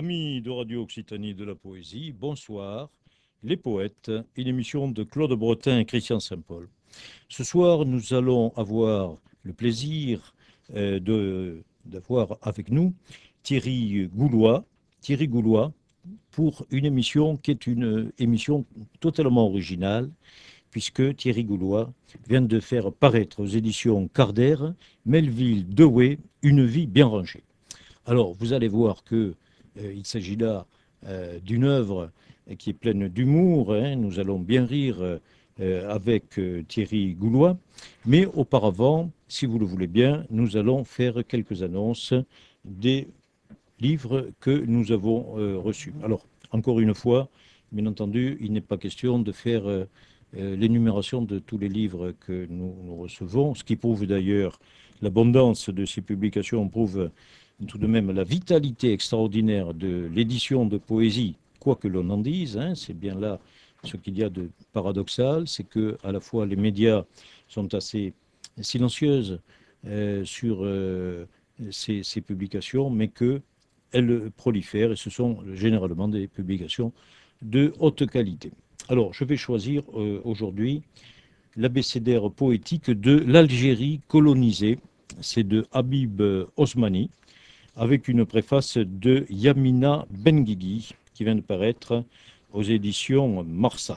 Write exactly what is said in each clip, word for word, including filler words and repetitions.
Amis de Radio Occitanie de la Poésie, bonsoir. Les Poètes, une émission de Claude Bretin et Christian Saint-Paul. Ce soir, nous allons avoir le plaisir euh, de, d'avoir avec nous Thierry Goulois. Thierry Goulois, pour une émission qui est une émission totalement originale, puisque Thierry Goulois vient de faire paraître aux éditions Carder, Melville Dewey, Une vie bien rangée. Alors, vous allez voir que euh, il s'agit là euh, d'une œuvre qui est pleine d'humour. Hein. Nous allons bien rire euh, avec euh, Thierry Goulois. Mais auparavant, si vous le voulez bien, nous allons faire quelques annonces des livres que nous avons euh, reçus. Alors, encore une fois, bien entendu, il n'est pas question de faire euh, euh, l'énumération de tous les livres que nous, nous recevons, ce qui prouve d'ailleurs l'abondance de ces publications, prouve tout de même la vitalité extraordinaire de l'édition de poésie, quoi que l'on en dise. Hein, c'est bien là ce qu'il y a de paradoxal, c'est que à la fois les médias sont assez silencieuses euh, sur euh, ces, ces publications, mais qu'elles prolifèrent et ce sont généralement des publications de haute qualité. Alors, je vais choisir euh, aujourd'hui l'abécédaire poétique de l'Algérie colonisée. C'est de Habib Osmani, avec une préface de Yamina Benguigui, qui vient de paraître aux éditions Marsa.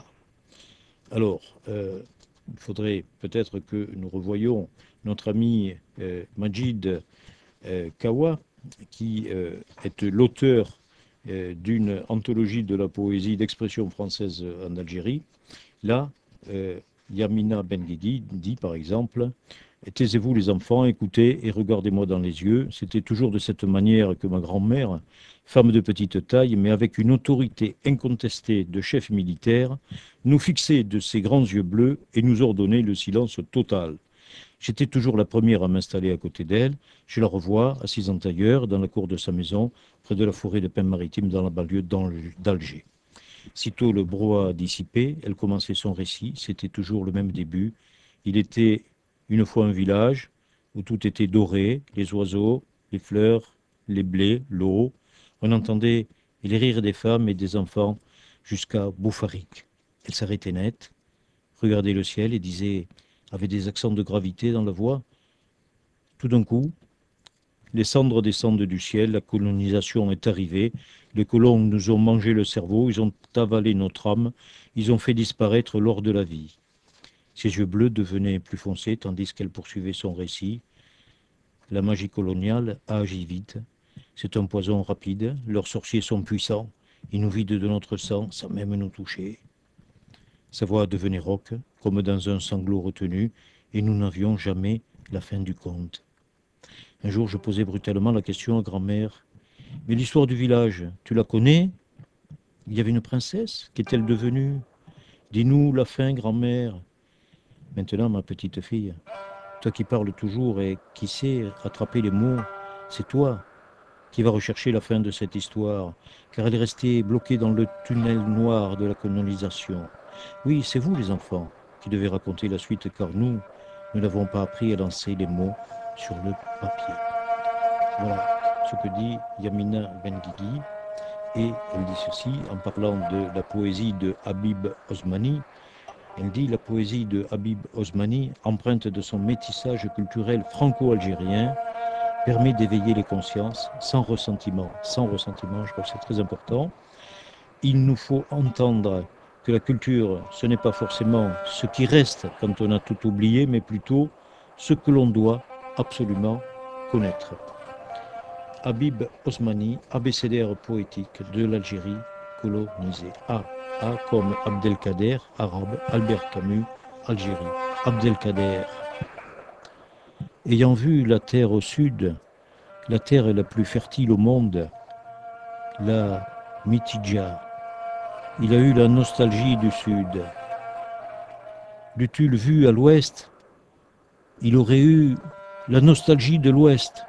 Alors, euh, il faudrait peut-être que nous revoyions notre ami euh, Majid euh, Kawa, qui euh, est l'auteur euh, d'une anthologie de la poésie d'expression française en Algérie. Là, euh, Yamina Benguigui dit par exemple: taisez-vous les enfants, écoutez et regardez-moi dans les yeux. C'était toujours de cette manière que ma grand-mère, femme de petite taille, mais avec une autorité incontestée de chef militaire, nous fixait de ses grands yeux bleus et nous ordonnait le silence total. J'étais toujours la première à m'installer à côté d'elle. Je la revois, assise en tailleur, dans la cour de sa maison, près de la forêt de pins maritimes, dans la banlieue d'Alger. Sitôt le brouhaha dissipé, elle commençait son récit. C'était toujours le même début. Il était une fois un village où tout était doré, les oiseaux, les fleurs, les blés, l'eau. On entendait les rires des femmes et des enfants jusqu'à Boufarik. Elle s'arrêtait net, regardait le ciel et disait, avec des accents de gravité dans la voix: tout d'un coup, les cendres descendent du ciel, la colonisation est arrivée, les colons nous ont mangé le cerveau, ils ont avalé notre âme, ils ont fait disparaître l'or de la vie. Ses yeux bleus devenaient plus foncés tandis qu'elle poursuivait son récit. La magie coloniale a agi vite. C'est un poison rapide. Leurs sorciers sont puissants. Ils nous vident de notre sang sans même nous toucher. Sa voix devenait rauque, comme dans un sanglot retenu, et nous n'avions jamais la fin du conte. Un jour, je posais brutalement la question à grand-mère: mais l'histoire du village, tu la connais? Il y avait une princesse. Qu'est-elle devenue? Dis-nous la fin, grand-mère. Maintenant, ma petite fille, toi qui parles toujours et qui sais rattraper les mots, c'est toi qui vas rechercher la fin de cette histoire, car elle est restée bloquée dans le tunnel noir de la colonisation. Oui, c'est vous, les enfants, qui devez raconter la suite, car nous, nous n'avons pas appris à lancer les mots sur le papier. Voilà ce que dit Yamina Benguigui, et elle dit ceci en parlant de la poésie de Habib Osmani. Elle dit: la poésie de Habib Osmani, empreinte de son métissage culturel franco-algérien, permet d'éveiller les consciences sans ressentiment. Sans ressentiment, je crois que c'est très important. Il nous faut entendre que la culture, ce n'est pas forcément ce qui reste quand on a tout oublié, mais plutôt ce que l'on doit absolument connaître. Habib Osmani, abécédaire poétique de l'Algérie colonisée. A. A comme Abdelkader, arabe, Albert Camus, Algérie. Abdelkader. Ayant vu la terre au sud, la terre la plus fertile au monde, la Mitidja, il a eu la nostalgie du sud. L'eût-il vu à l'ouest, il aurait eu la nostalgie de l'ouest,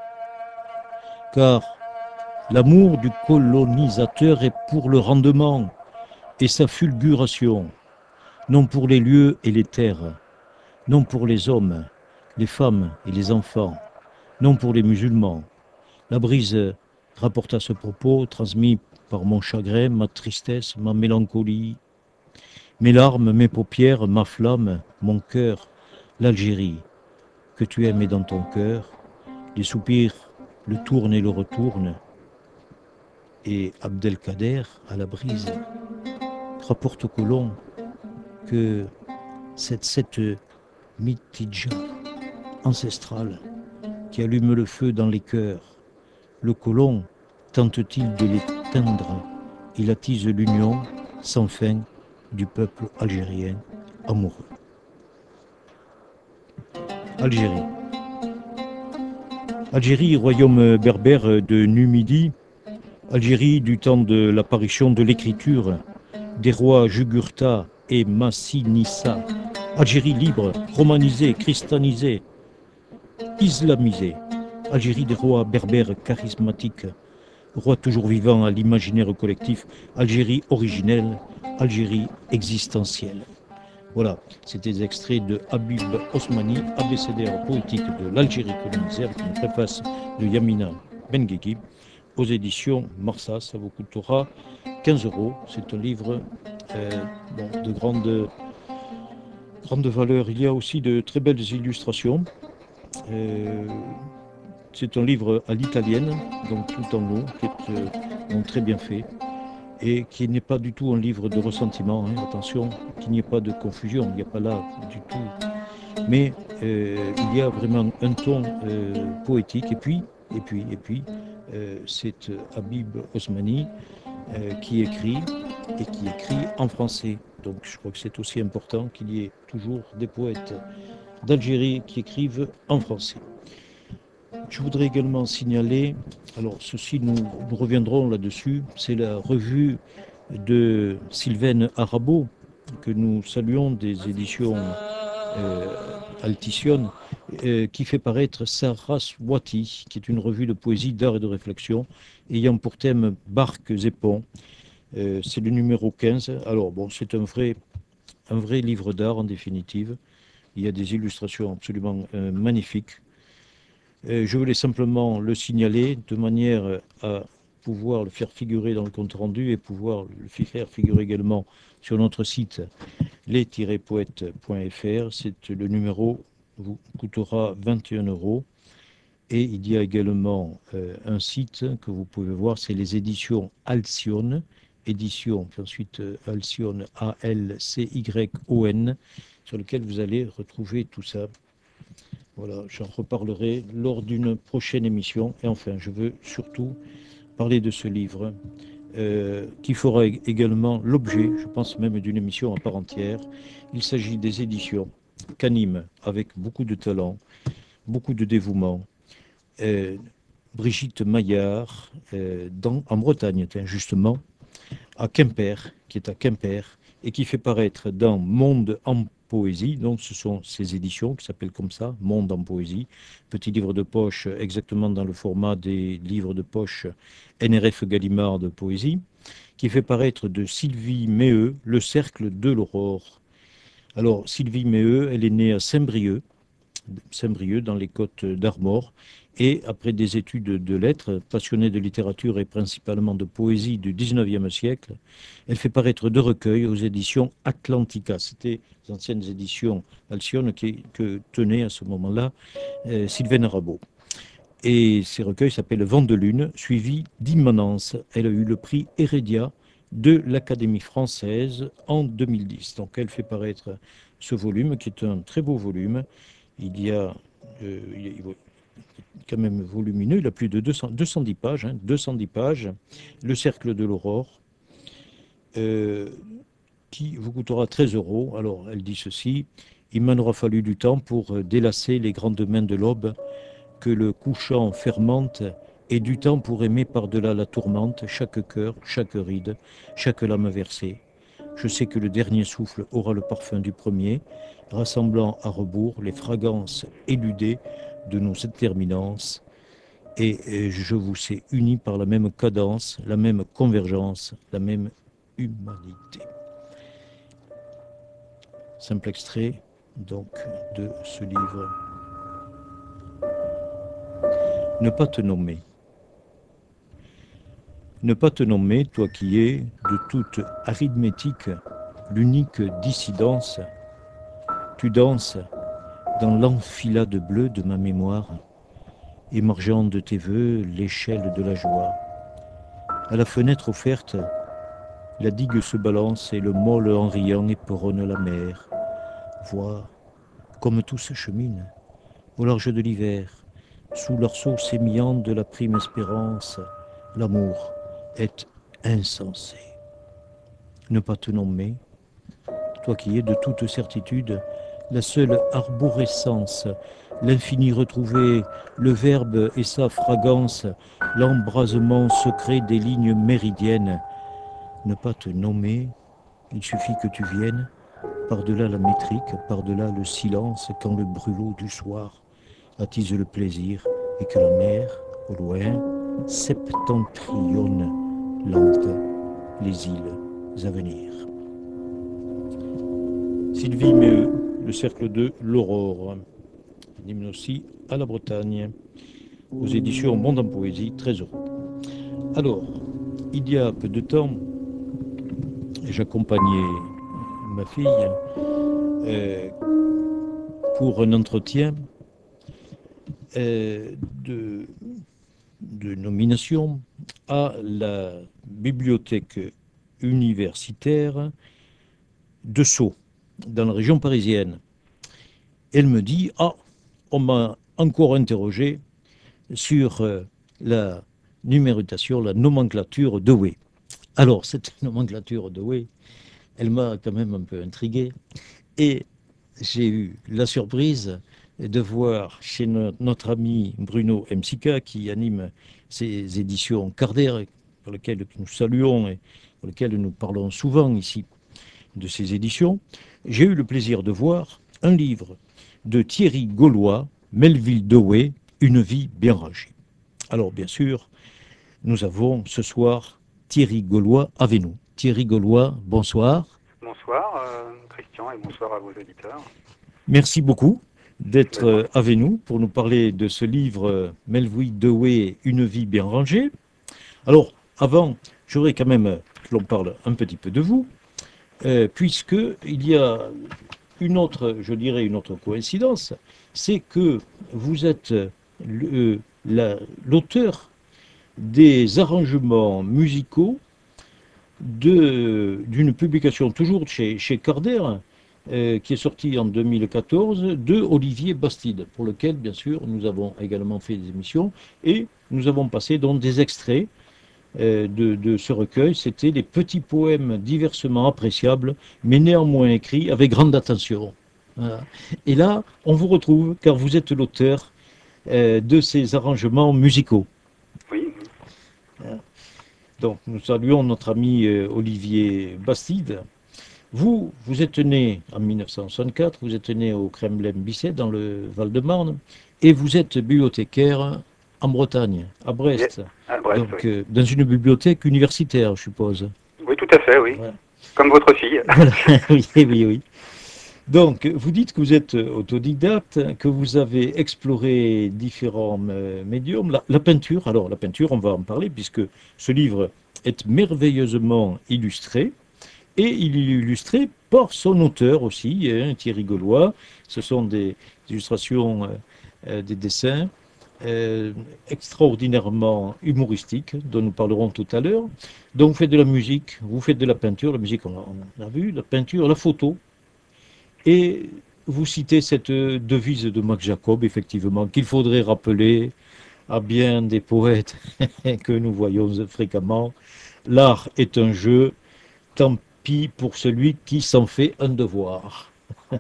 car l'amour du colonisateur est pour le rendement et sa fulguration, non pour les lieux et les terres, non pour les hommes, les femmes et les enfants, non pour les musulmans. La brise rapporta ce propos transmis par mon chagrin, ma tristesse, ma mélancolie, mes larmes, mes paupières, ma flamme, mon cœur, l'Algérie que tu aimais dans ton cœur, les soupirs le tournent et le retournent, et Abdelkader, à la brise, rapporte au colon que cette, cette mitidja ancestrale qui allume le feu dans les cœurs, le colon tente-t-il de l'éteindre? Il attise l'union sans fin du peuple algérien amoureux. Algérie. Algérie, royaume berbère de Numidie. Algérie du temps de l'apparition de l'écriture des rois Jugurtha et Massinissa. Algérie libre, romanisée, christianisée, islamisée. Algérie des rois berbères charismatiques, roi toujours vivant à l'imaginaire collectif. Algérie originelle, Algérie existentielle. Voilà, c'était des extraits de Habib Osmani, abécédaire poétique de l'Algérie colonisée, avec une préface de Yamina Benguigui, aux éditions Marsa. Ça vous coûtera quinze euros. C'est un livre euh, bon, de grande, grande valeur. Il y a aussi de très belles illustrations. Euh, c'est un livre à l'italienne, donc tout en haut, qui est euh, donc très bien fait, et qui n'est pas du tout un livre de ressentiment, hein, attention, qu'il n'y ait pas de confusion, il n'y a pas là du tout. Mais euh, il y a vraiment un ton euh, poétique, et puis, et puis, et puis, euh, c'est Habib Osmani euh, qui écrit, et qui écrit en français. Donc je crois que c'est aussi important qu'il y ait toujours des poètes d'Algérie qui écrivent en français. Je voudrais également signaler, alors ceci nous, nous reviendrons là-dessus, c'est la revue de Sylvaine Arabeau, que nous saluons, des éditions euh, Altition, euh, qui fait paraître Saraswati, qui est une revue de poésie, d'art et de réflexion, ayant pour thème barques et ponts. Euh, c'est le numéro quinze. Alors bon, c'est un vrai, un vrai livre d'art en définitive. Il y a des illustrations absolument euh, magnifiques. Euh, je voulais simplement le signaler de manière à pouvoir le faire figurer dans le compte rendu et pouvoir le faire figurer également sur notre site les tiret poètes point f r. C'est le numéro vous coûtera vingt et un euros. Et il y a également euh, un site que vous pouvez voir, c'est les éditions Alcyone, édition, puis ensuite euh, Alcyone, A L C Y O N, sur lequel vous allez retrouver tout ça. Voilà, j'en reparlerai lors d'une prochaine émission. Et enfin, je veux surtout parler de ce livre euh, qui fera également l'objet, je pense même, d'une émission à part entière. Il s'agit des éditions qu'anime avec beaucoup de talent, beaucoup de dévouement, euh, Brigitte Maillard, euh, dans, en Bretagne, justement, à Quimper, qui est à Quimper, et qui fait paraître dans Monde en poésie, donc ce sont ces éditions qui s'appellent comme ça, Monde en poésie, petit livre de poche exactement dans le format des livres de poche N R F Gallimard de poésie, qui fait paraître de Sylvie Méheux, Le Cercle de l'Aurore. Alors, Sylvie Méheux, elle est née à Saint-Brieuc, Saint-Brieuc, dans les Côtes d'Armor, et après des études de lettres, passionnée de littérature et principalement de poésie du dix-neuvième siècle, elle fait paraître deux recueils aux éditions Atlantica. C'était les anciennes éditions Alcyone qui, que tenait à ce moment-là euh, Sylvaine Arabeau. Et ces recueils s'appellent Vent de Lune, suivi d'Immanence. Elle a eu le prix Heredia de l'Académie française en deux mille dix. Donc elle fait paraître ce volume, qui est un très beau volume. Il y a, euh, il y a quand même volumineux, il a plus de deux cents, deux cent dix pages, hein, deux cent dix pages, Le Cercle de l'Aurore, euh, qui vous coûtera treize euros. Alors, elle dit ceci: il m'en aura fallu du temps pour délasser les grandes mains de l'aube que le couchant fermente, et du temps pour aimer par-delà la tourmente chaque cœur, chaque ride, chaque lame versée. Je sais que le dernier souffle aura le parfum du premier, rassemblant à rebours les fragrances éludées de nos interminences, et je vous sais unis par la même cadence, la même convergence, la même humanité. Simple extrait donc de ce livre. Ne pas te nommer. Ne pas te nommer, toi qui es, de toute arithmétique, l'unique dissidence. Tu danses dans l'enfilade bleue de ma mémoire, émergeant de tes voeux l'échelle de la joie. À la fenêtre offerte, la digue se balance et le môle en riant éperonne la mer. Vois comme tout se chemine au large de l'hiver, sous l'arceau sémillant de la prime espérance. L'amour est insensé. Ne pas te nommer, toi qui es de toute certitude la seule arborescence, l'infini retrouvé, le verbe et sa fragance, l'embrasement secret des lignes méridiennes. Ne pas te nommer, il suffit que tu viennes, par-delà la métrique, par-delà le silence, quand le brûlot du soir attise le plaisir et que la mer, au loin, septentrionne lente les îles à venir. Sylvie Méheux, le cercle de l'Aurore, un hymne aussi à la Bretagne, aux éditions Monde en Poésie, très heureux. Alors, il y a peu de temps, j'accompagnais ma fille euh, pour un entretien euh, de, de nomination à la bibliothèque universitaire de Sceaux, dans la région parisienne. Elle me dit, ah, on m'a encore interrogé sur euh, la numérotation, la nomenclature Dewey. Alors, cette nomenclature Dewey, elle m'a quand même un peu intrigué. Et j'ai eu la surprise de voir chez no notre ami Bruno Msika, qui anime ces éditions Carder, pour lesquelles nous saluons et pour lesquelles nous parlons souvent ici de ces éditions, j'ai eu le plaisir de voir un livre de Thierry Gaulois, Melville Dewey, Une vie bien rangée. Alors bien sûr, nous avons ce soir Thierry Gaulois avec nous. Thierry Gaulois, bonsoir. Bonsoir euh, Christian et bonsoir à vos auditeurs. Merci beaucoup d'être euh, avec nous pour nous parler de ce livre euh, Melville Dewey, Une vie bien rangée. Alors avant, j'aurais quand même que l'on parle un petit peu de vous, euh, puisqu'il y a une autre, je dirais une autre coïncidence, c'est que vous êtes l'auteur des arrangements musicaux d'une publication toujours chez, chez Carder, euh, qui est sortie en deux mille quatorze, de Olivier Bastide, pour lequel, bien sûr, nous avons également fait des émissions, et nous avons passé donc des extraits euh, de, de ce recueil. C'était des petits poèmes diversement appréciables, mais néanmoins écrits avec grande attention. Voilà. Et là, on vous retrouve, car vous êtes l'auteur euh, de ces arrangements musicaux. Oui. Donc, nous saluons notre ami euh, Olivier Bastide. Vous, vous êtes né en mille neuf cent soixante-quatre, vous êtes né au Kremlin-Bicêtre, dans le Val-de-Marne, et vous êtes bibliothécaire en Bretagne, à Brest. À Brest, Donc, oui. euh, dans une bibliothèque universitaire, je suppose. Oui, tout à fait, oui. Voilà. Comme votre fille. Voilà. Oui, oui, oui. Donc, vous dites que vous êtes autodidacte, que vous avez exploré différents euh, médiums. La, la peinture, alors la peinture, on va en parler, puisque ce livre est merveilleusement illustré, et il est illustré par son auteur aussi, hein, Thierry Gaulois. Ce sont des illustrations, euh, euh, des dessins euh, extraordinairement humoristiques, dont nous parlerons tout à l'heure. Donc, vous faites de la musique, vous faites de la peinture, la musique, on a, on a vu, la peinture, la photo. Et vous citez cette devise de Max Jacob, effectivement, qu'il faudrait rappeler à bien des poètes que nous voyons fréquemment. L'art est un jeu, tant pis pour celui qui s'en fait un devoir.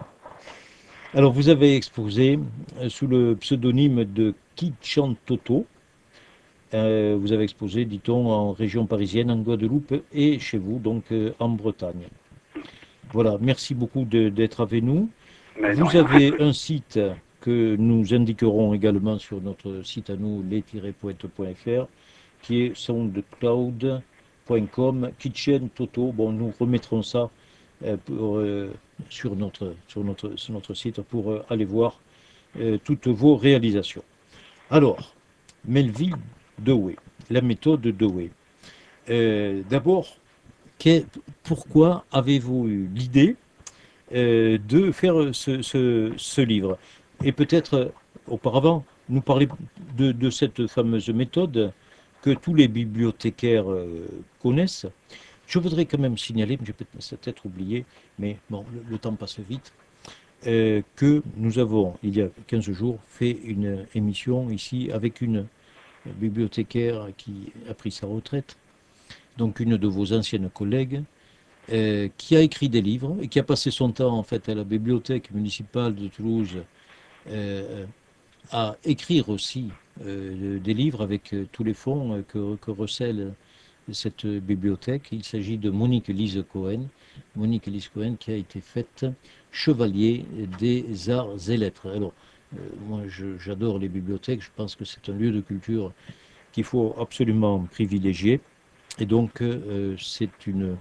Alors, vous avez exposé sous le pseudonyme de Kichan Toto. Euh, vous avez exposé, dit-on, en région parisienne, en Guadeloupe et chez vous, donc euh, en Bretagne. Voilà, merci beaucoup d'être avec nous. Mais Vous non, avez un site que nous indiquerons également sur notre site à nous, les tiret poètes point f r, qui est soundcloud point com, Kitchen Toto. Bon, nous remettrons ça euh, pour, euh, sur, notre, sur, notre, sur notre site pour euh, aller voir euh, toutes vos réalisations. Alors, Melville Dewey, la méthode Dewey. Euh, D'abord, que- pourquoi avez-vous eu l'idée euh, de faire ce, ce- ce livre? Et peut-être euh, auparavant, nous parler de, de cette fameuse méthode que tous les bibliothécaires euh, connaissent. Je voudrais quand même signaler, j'ai peut-être oublié, mais bon, le, le temps passe vite, euh, que nous avons, il y a quinze jours, fait une émission ici avec une bibliothécaire qui a pris sa retraite, donc une de vos anciennes collègues, euh, qui a écrit des livres et qui a passé son temps en fait à la bibliothèque municipale de Toulouse euh, à écrire aussi euh, des livres avec euh, tous les fonds euh, que, que recèle cette bibliothèque. Il s'agit de Monique Lise Cohen. Monique Lise Cohen qui a été faite chevalier des arts et lettres. Alors, euh, moi j'adore les bibliothèques, je pense que c'est un lieu de culture qu'il faut absolument privilégier. Et donc, euh, c'est une,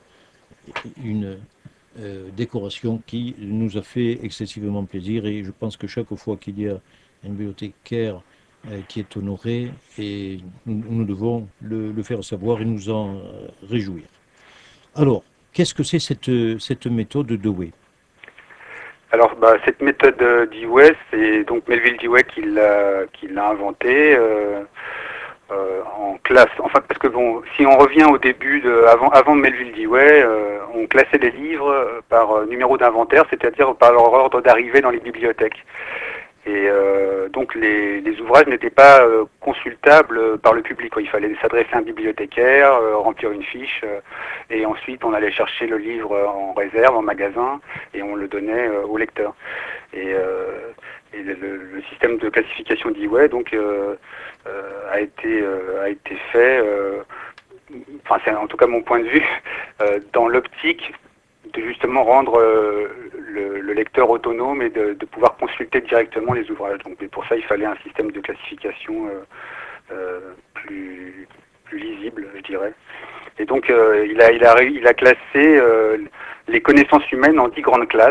une euh, décoration qui nous a fait excessivement plaisir. Et je pense que chaque fois qu'il y a un bibliothécaire euh, qui est honoré, et nous, nous devons le, le, faire savoir et nous en euh, réjouir. Alors, qu'est-ce que c'est cette, cette méthode Dewey? Alors, bah, cette méthode euh, Dewey, c'est donc Melville Dewey qui l'a qui l'a inventée euh, euh, en classe. Enfin, parce que bon, si on revient au début de avant avant Melville Dewey, euh, on classait les livres par euh, numéro d'inventaire, c'est-à-dire par leur ordre d'arrivée dans les bibliothèques. Et euh, donc les, les ouvrages n'étaient pas euh, consultables par le public. Il fallait s'adresser à un bibliothécaire, euh, remplir une fiche, euh, et ensuite on allait chercher le livre en réserve, en magasin, et on le donnait euh, au lecteur. Et, euh, et le, le, système de classification Dewey donc euh, euh, a été euh, a été fait. Euh, enfin, c'est en tout cas mon point de vue euh, dans l'optique de justement rendre euh, le, le lecteur autonome et de, de pouvoir consulter directement les ouvrages. Donc, et pour ça, il fallait un système de classification euh, euh, plus, plus lisible, je dirais. Et donc, euh, il, a, il, a, il a classé euh, les connaissances humaines en dix grandes classes.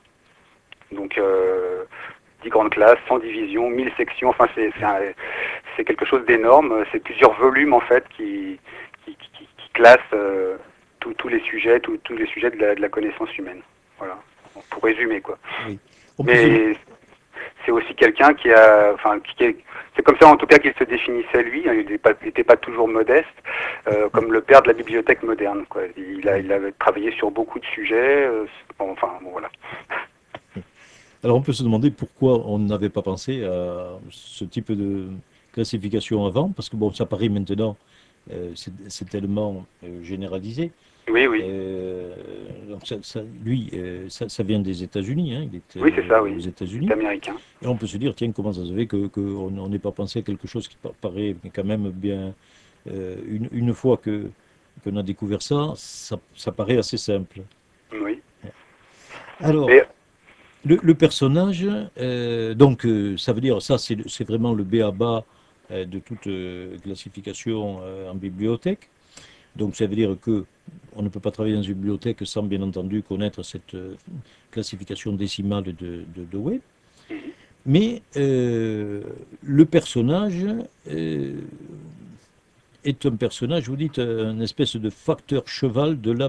Donc, euh, dix grandes classes, cent divisions, mille sections. Enfin, c'est, c'est, un, c'est quelque chose d'énorme. C'est plusieurs volumes, en fait, qui, qui, qui, qui classent euh, tous, tous les sujets, tous, tous les sujets de la, de la connaissance humaine. Voilà, pour résumer, quoi. Oui. On peut se... Mais c'est aussi quelqu'un qui a, enfin, qui est, c'est comme ça en tout cas qu'il se définissait lui. Il n'était pas, pas toujours modeste, euh, comme le père de la bibliothèque moderne, quoi. Il a, il avait travaillé sur beaucoup de sujets. Euh, bon, enfin, bon, voilà. Alors on peut se demander pourquoi on n'avait pas pensé à ce type de classification avant, parce que bon, ça paraît maintenant, euh, c'est, c'est tellement euh, généralisé. Oui, oui. Euh, donc ça, ça, lui, euh, ça, ça vient des États-Unis, hein, il était Oui, c'est ça, aux oui. États-Unis. C'est américain. Et on peut se dire, tiens, comment ça se fait que, qu'on on n'ait pas pensé à quelque chose qui paraît quand même bien. Euh, une, une fois que, qu'on a découvert ça, ça, ça paraît assez simple. Oui. Alors, Mais le, le personnage, euh, donc euh, ça veut dire, ça c'est, c'est vraiment le b a ba euh, de toute euh, classification euh, en bibliothèque. Donc ça veut dire que on ne peut pas travailler dans une bibliothèque sans bien entendu connaître cette euh, classification décimale de, de, de Dewey. Mais euh, le personnage euh, est un personnage, vous dites, un espèce de facteur cheval de la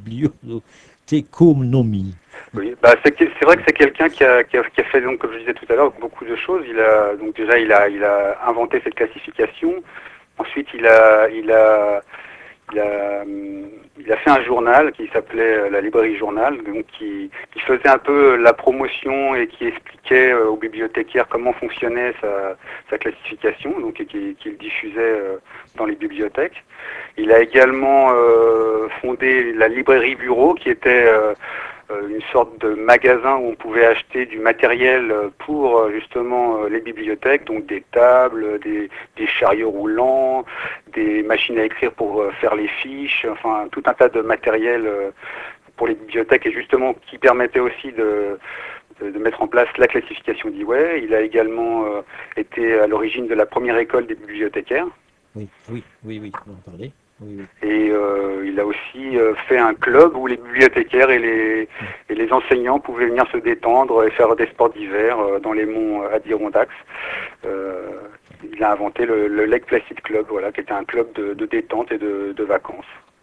bibliothéconomie. oui, bah c'est, c'est vrai que c'est quelqu'un qui a, qui a, qui a fait donc, comme je disais tout à l'heure, beaucoup de choses. Il a donc déjà il a, il a inventé cette classification. Ensuite, il a, il a Il a, il a fait un journal qui s'appelait la Librairie Journal, donc qui, qui faisait un peu la promotion et qui expliquait aux bibliothécaires comment fonctionnait sa, sa classification, donc et qui, qui le diffusait dans les bibliothèques. Il a également euh, fondé la Librairie Bureau, qui était euh, une sorte de magasin où on pouvait acheter du matériel pour justement les bibliothèques, donc des tables, des, des chariots roulants, des machines à écrire pour faire les fiches, enfin tout un tas de matériel pour les bibliothèques et justement qui permettait aussi de, de, de mettre en place la classification Dewey. Il a également euh, été à l'origine de la première école des bibliothécaires. Oui, oui, oui, oui, on en parlait. Oui, oui. Et euh, il a aussi euh, fait un club où les bibliothécaires et les, et les enseignants pouvaient venir se détendre et faire des sports d'hiver euh, dans les monts Adirondacks. Euh, il a inventé le, le Lake Placid Club, voilà, qui était un club de, de détente et de, de vacances.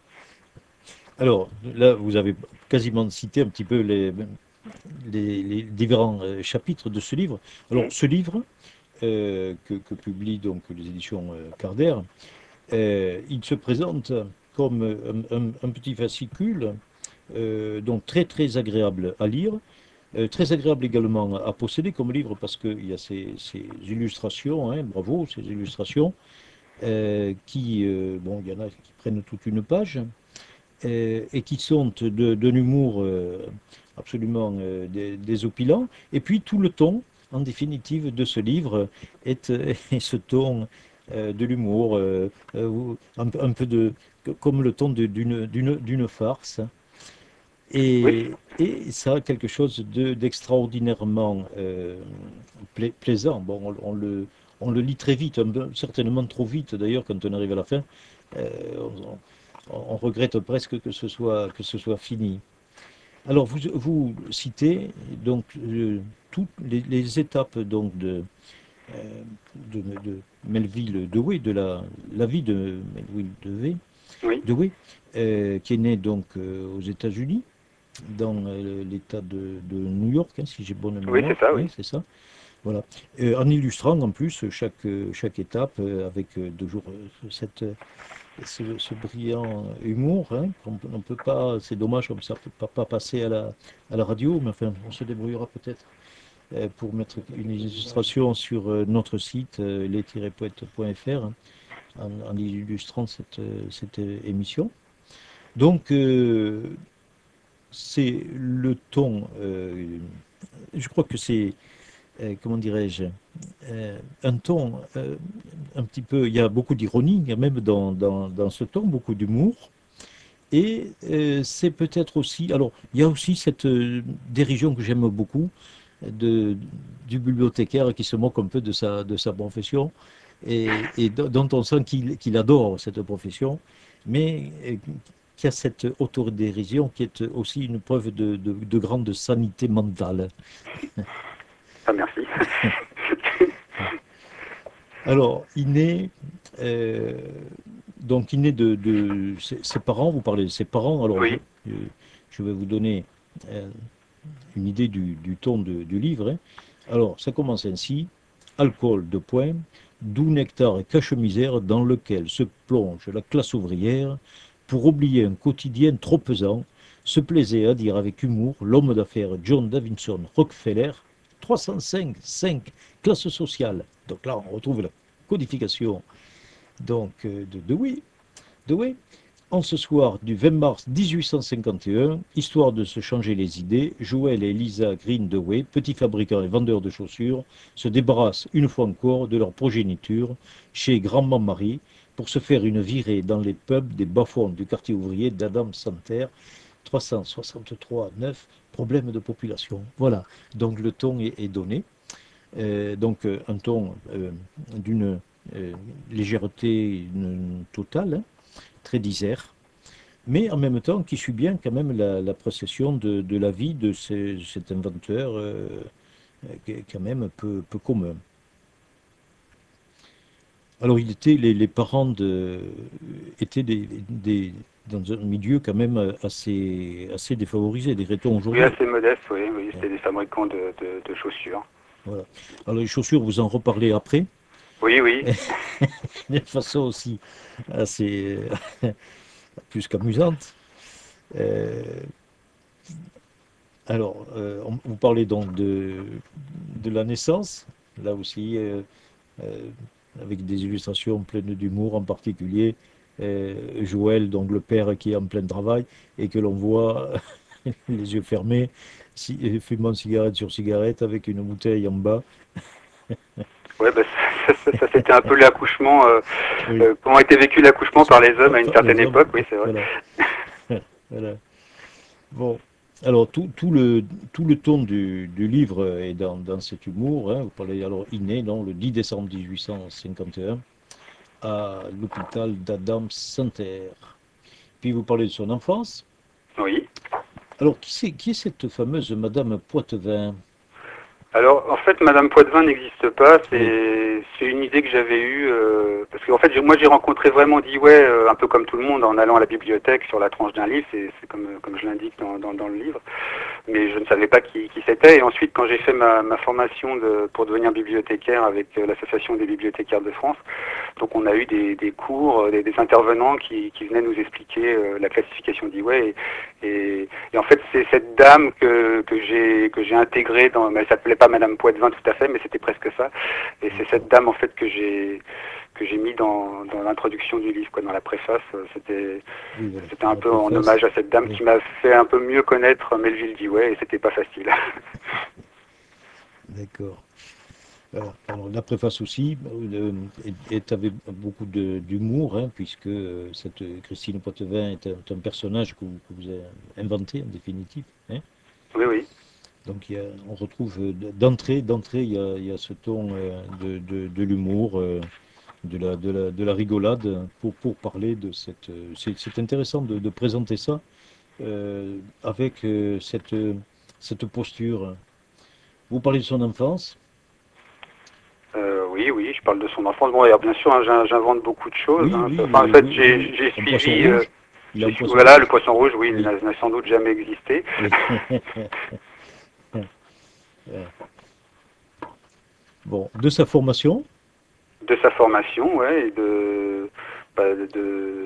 Alors, là, vous avez quasiment cité un petit peu les, les, les différents euh, chapitres de ce livre. Alors, Mm. ce livre, euh, que, que publient donc les éditions euh, Carder, euh, il se présente comme un, un- un petit fascicule, euh, donc très très agréable à lire, euh, très agréable également à posséder comme livre parce qu'il y a ces, ces illustrations, hein, bravo, ces illustrations, euh, qui, euh, bon, il y en a qui prennent toute une page, euh, et qui sont de, d'un humour euh, absolument euh, dé- désopilant. Et puis tout le ton, en définitive, de ce livre est, est ce ton euh, de l'humour, euh, euh, un, peu un peu de, comme le ton de- d'une d'une- d'une farce. Oui, Et, et ça a quelque chose de, d'extraordinairement euh, pla- plaisant. Bon, on, on le, on le lit très vite, un peu- certainement trop vite d'ailleurs quand on arrive à la fin. Euh, on, on regrette presque que ce soit, que ce soit fini. Alors, vous, vous citez donc euh, toutes les, les étapes donc de, euh, de, de Melville Dewey, de la, la vie de Melville Dewey, oui, Dewey euh, qui est né donc euh, aux États-Unis, dans euh, l'État de, de New York, hein, si j'ai bonne oui, mémoire, c'est ça, hein, oui. c'est ça. Voilà. Euh, en illustrant en plus chaque, euh, chaque étape euh, avec euh, toujours euh, cette, euh, ce, ce brillant humour, hein, qu'on peut- on peut pas, c'est dommage comme ça, on peut pas, pas passer à la, à la radio, mais enfin, on se débrouillera peut-être euh, pour mettre une illustration sur euh, notre site, euh, les poètes point f r, hein, en, en illustrant cette, euh, cette euh, émission. Donc, euh, c'est le ton, euh, je crois que c'est, euh, comment dirais-je, euh, un ton euh, un petit peu, il y a beaucoup d'ironie, il y a même dans, dans, dans ce ton, beaucoup d'humour. Et euh, c'est peut-être aussi, alors il y a aussi cette euh, dérision que j'aime beaucoup de, du bibliothécaire qui se moque un peu de sa, de sa profession et, et dont on sent qu'il qu'il adore cette profession, mais euh, qui a cette autodérision qui est aussi une preuve de, de, de grande sanité mentale. Ah, merci. Alors, il naît, euh, donc il naît de, de ses, ses parents, vous parlez de ses parents, alors je, Oui, je, je vais vous donner euh, une idée du, du ton de- du livre, hein. Alors, ça commence ainsi, alcool de poing, doux nectar et cache-misère dans lequel se plonge la classe ouvrière pour oublier un quotidien trop pesant, se plaisait à dire avec humour l'homme d'affaires John Davidson Rockefeller, trois cent cinq, cinq, classe sociale. Donc là, on retrouve la codification donc, euh, de Dewey. Dewey. En ce soir du vingt mars mille huit cent cinquante et un, histoire de se changer les idées, Joël et Lisa Green Dewey, petits fabricants et vendeurs de chaussures, se débarrassent une fois encore de leur progéniture chez Grand-Mère Marie pour se faire une virée dans les pubs des bas-fonds du quartier ouvrier d'Adam Santerre, trois cent soixante-trois neuf, problème de population. Voilà, donc le ton est, est donné. Euh, donc euh, un ton euh, d'une euh, légèreté une, totale, hein, très disert, mais en même temps qui suit bien quand même la, la procession de, de la vie de ce- cet inventeur euh, qui est quand même peu, peu commun. Alors il était, les, les parents de, étaient des, des- dans un milieu quand même assez, assez défavorisé, dirait-on oui, aujourd'hui. assez modeste, oui, oui, c'était des fabricants de, de, de chaussures. Voilà. Alors les chaussures, vous en reparlez après, Oui, oui, de façon aussi assez plus qu'amusante. Euh, alors, euh, on- vous parlez donc de, de la naissance, là aussi, euh, euh, avec des illustrations pleines d'humour, en particulier euh, Joël, donc le père qui est en plein travail, et que l'on voit les yeux fermés, si, euh, fumant cigarette sur cigarette, avec une bouteille en bas. ouais, bah, ça, ça, ça, c'était un peu l'accouchement, euh, Oui, euh, comment était vécu l'accouchement par sur, les hommes par, à une par certaine les hommes, époque, oui, c'est vrai. voilà. Voilà. Bon, alors tout, tout le, tout le ton du, du livre est dans, dans cet humour, hein. Vous parlez alors il naît non, le dix décembre mille huit cent cinquante et un à l'hôpital d'Adams Center. Puis vous parlez de son enfance. Oui. Alors qui c'est, qui est cette fameuse Madame Poitevin? Alors, en fait, Madame Poitvin n'existe pas. Oui, C'est c'est une idée que j'avais eue euh, parce qu'en fait, j'ai- moi, j'ai rencontré vraiment Dewey euh, un peu comme tout le monde en allant à la bibliothèque sur la tranche d'un livre. C'est c'est comme comme je l'indique dans, dans dans le livre. Mais je ne savais pas qui, qui c'était. Et ensuite, quand j'ai fait ma, ma formation de, pour devenir bibliothécaire avec euh, l'Association des bibliothécaires de France, donc on a eu des, des cours, euh, des, des intervenants qui, qui venaient nous expliquer euh, la classification d'Eway. Et, et, et en fait, c'est cette dame que, que j'ai que j'ai intégrée dans, mais elle s'appelait pas Madame Poitvin tout à fait, mais c'était presque ça. Et c'est cette d'accord. dame en fait que j'ai que j'ai mis dans, dans l'introduction du livre, quoi, dans la préface. C'était Oui, voilà. c'était un Dans la peu en préface, hommage à cette dame oui, qui m'a fait un peu mieux connaître Melville Dewey et c'était pas facile. d'accord. Voilà. Alors, la préface aussi euh, est, est avec beaucoup de- d'humour, hein, puisque euh, cette euh, Christine Poitvin est un, est un personnage que vous, que vous avez inventé en définitive, hein. Oui, oui. Donc, il y a- on retrouve euh, d'entrée, d'entrée, il y a, il y a ce ton euh, de, de- de l'humour, euh, de la, de la, de la rigolade pour, pour parler de cette. euh, C'est c'est intéressant de, de présenter ça euh, avec euh, cette, euh, cette posture. Vous parlez de son enfance. Euh, oui, oui, je parle de son enfance. Bon, alors, bien sûr, hein, j'in- j'invente beaucoup de choses. Oui, Hein. oui, Enfin, en mais fait, vous, vous, j'ai j'ai un poisson suivi, euh, rouge. Il a j'ai un su- poisson voilà, le rouge. poisson rouge, oui, il Oui, n'a n'a sans doute jamais existé. oui. Ouais. Bon, de sa formation. De sa formation, ouais, et de, bah, de,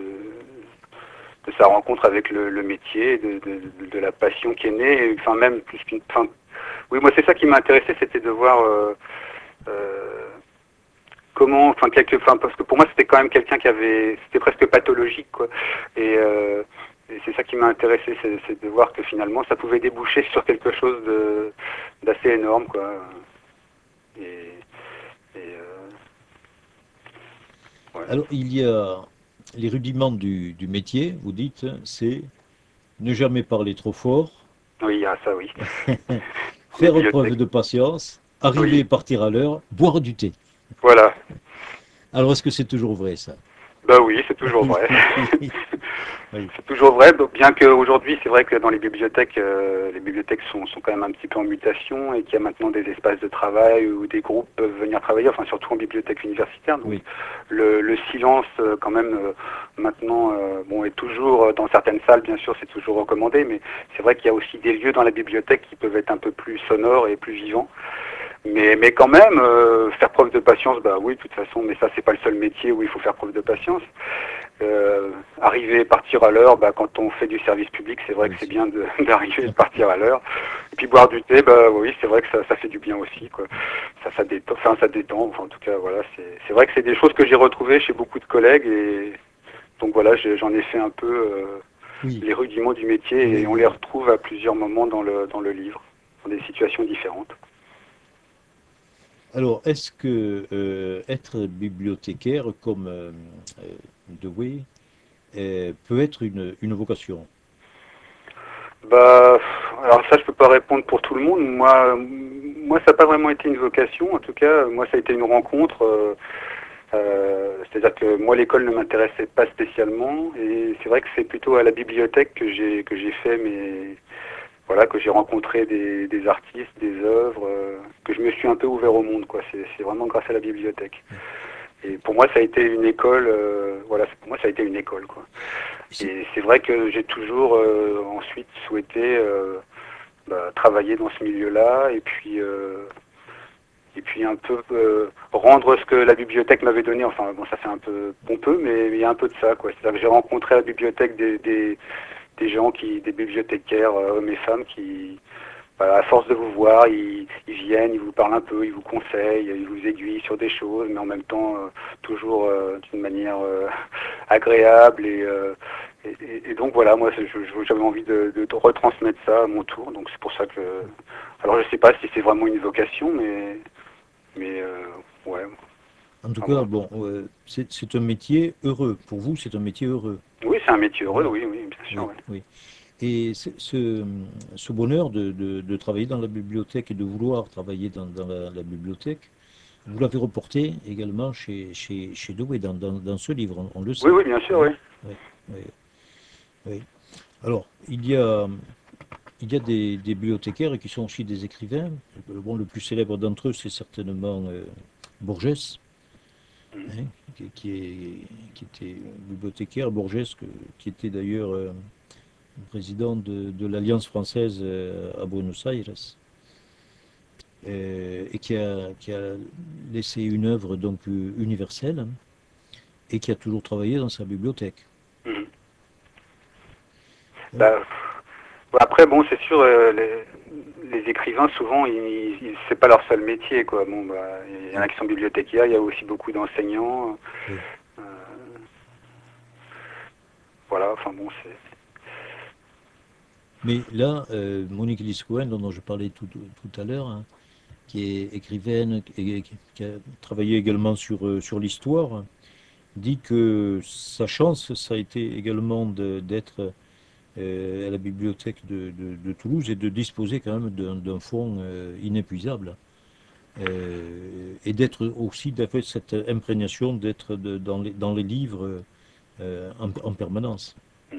de sa rencontre avec le, le métier, de, de, de la passion qui est née, et, enfin même plus qu'une, enfin, oui, moi c'est ça qui m'a intéressé, c'était de voir euh, euh, comment, enfin, quelque, enfin, parce que pour moi c'était quand même quelqu'un qui avait, c'était presque pathologique, quoi. Et, euh, et c'est ça qui m'a intéressé, c'est, c'est de voir que finalement ça pouvait déboucher sur quelque chose de d'assez énorme, quoi. Et, et euh, ouais. Alors, il y a les rudiments du, du métier, vous dites, c'est ne jamais parler trop fort, Oui, ah, ça oui. En faire preuve bibliothèque. de patience, arriver Oui, et partir à l'heure, boire du thé. voilà. Alors, est-ce que c'est toujours vrai, ça? Bah oui, c'est toujours vrai. Oui, C'est toujours vrai, bien qu'aujourd'hui, c'est vrai que dans les bibliothèques, euh, les bibliothèques sont, sont quand même un petit peu en mutation et qu'il y a maintenant des espaces de travail où des groupes peuvent venir travailler, enfin surtout en bibliothèque universitaire. Donc oui, le, le silence, euh, quand même, euh, maintenant, euh, bon, est toujours euh, dans certaines salles, bien sûr, c'est toujours recommandé, mais c'est vrai qu'il y a aussi des lieux dans la bibliothèque qui peuvent être un peu plus sonores et plus vivants. Mais, mais quand même, euh, faire preuve de patience, bah oui, de toute façon, mais ça, c'est pas le seul métier où il faut faire preuve de patience. Euh, arriver et partir à l'heure, bah, quand on fait du service public, c'est vrai que oui, c'est c'est bien de- d'arriver et de partir à l'heure. Et puis boire du thé, bah oui, c'est vrai que ça, ça fait du bien aussi, quoi. Ça, ça détend, enfin, ça détend. Enfin, en tout cas, voilà, c'est, c'est vrai que c'est des choses que j'ai retrouvées chez beaucoup de collègues et donc voilà, j'ai- j'en ai fait un peu euh, oui, les rudiments du métier et on les les, retrouve à plusieurs moments dans le dans le livre, dans des situations différentes. alors, est-ce que euh, être bibliothécaire comme euh, euh, Dewey euh, peut être une, une vocation? Bah, alors ça, je peux pas répondre pour tout le monde. Moi, moi, ça n'a pas vraiment été une vocation. En tout cas, moi, ça a été une rencontre. Euh, euh, c'est-à-dire que moi, l'école ne m'intéressait pas spécialement, et c'est vrai que c'est plutôt à la bibliothèque que j'ai que j'ai fait mes voilà que j'ai rencontré des, des artistes, des œuvres, euh, que je me suis un peu ouvert au monde, quoi. C'est c'est vraiment grâce à la bibliothèque. Et pour moi, ça a été une école. Euh, voilà, pour moi, ça a été une école, quoi. C'est- Et c'est vrai que j'ai toujours euh, ensuite souhaité euh, bah, travailler dans ce milieu-là et puis euh, et puis un peu euh, rendre ce que la bibliothèque m'avait donné. Enfin bon, ça fait un peu pompeux, mais il y a un peu de ça, quoi. C'est-à-dire que j'ai rencontré à la bibliothèque des, des, des gens qui, des bibliothécaires, euh, hommes et femmes qui, voilà, à force de vous voir, ils, ils viennent, ils vous parlent un peu, ils vous conseillent, ils vous aiguillent sur des choses, mais en même temps euh, toujours euh, d'une manière euh, agréable et, euh, et, et- et donc voilà, moi je- je- j'avais envie de, de, de retransmettre ça à mon tour, donc c'est pour ça que, alors je sais pas si c'est vraiment une vocation, mais mais euh, ouais, En tout à cas, moi. bon, euh, c'est c'est un métier heureux. Pour vous, c'est un métier heureux. Oui, c'est un métier heureux, Voilà. oui, oui, bien sûr, Oui, oui. oui. Et ce, ce, ce bonheur de, de- de travailler dans la bibliothèque et de vouloir travailler dans, dans la, la bibliothèque, vous l'avez reporté également chez, chez, chez Dewey, dans, dans, dans ce livre, on, on le Oui, sait. oui, bien sûr, Hein. oui. Oui, oui, oui. Alors, il y a il y a des, des bibliothécaires qui sont aussi des écrivains. Bon, le plus célèbre d'entre eux, c'est certainement euh, Borges, Mhm. hein, qui, qui est, qui était bibliothécaire, Borges, que- qui était d'ailleurs euh, président de, de l'Alliance française euh, à Buenos Aires, euh, et qui a, qui a laissé une œuvre donc euh, universelle, hein, et qui a toujours travaillé dans sa bibliothèque. Mhm. Hein. Bah, bon, après, bon, c'est sûr, euh, les, les écrivains, souvent, ils, ils- c'est pas leur seul métier, quoi. Bon, bah, il y en a Oui, qui sont bibliothécaires, il y a aussi beaucoup d'enseignants. oui. euh, voilà, enfin bon, c'est... Mais là, euh, Monique Liscouen, dont je parlais tout, tout à l'heure, hein, qui est écrivaine et qui qui a travaillé également sur, euh, sur l'histoire, dit que sa chance, ça a été également de- d'être euh, à la bibliothèque de, de- de Toulouse et de disposer quand même d'un d'un fonds euh, inépuisable. Euh, et d'être aussi, d'avoir cette imprégnation d'être de- dans les, dans les livres euh, en, en permanence.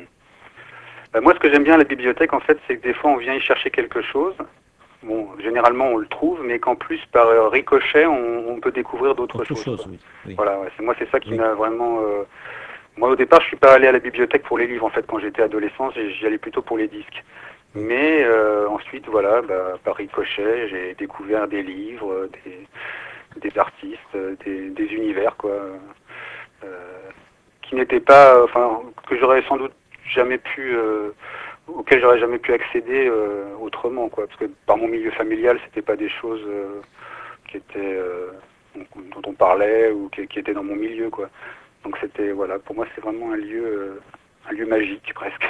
Bah, moi, ce que j'aime bien à la bibliothèque, en fait, c'est que des fois, on vient y chercher quelque chose. Bon, généralement, on le trouve, mais qu'en plus, par euh, ricochet, on, on peut découvrir d'autres Autre choses, chose, quoi. oui. Oui, Voilà, ouais, c'est moi, c'est ça qui oui, m'a vraiment... euh, Moi, au départ, je suis pas allé à la bibliothèque pour les livres, en fait, quand j'étais adolescent, j'y j'y allais plutôt pour les disques. oui. Mais euh, ensuite, voilà, bah, par ricochet, j'ai découvert des livres, des, des artistes, des, des univers, quoi, euh, qui n'étaient pas, enfin, que j'aurais sans doute jamais pu, euh, auxquels j'aurais jamais pu accéder euh, autrement, quoi, parce que par mon milieu familial, c'était pas des choses euh, qui étaient, euh, dont on parlait ou qui, qui étaient dans mon milieu, quoi. Donc c'était, voilà, pour moi, c'est vraiment un lieu, euh, un lieu magique, presque.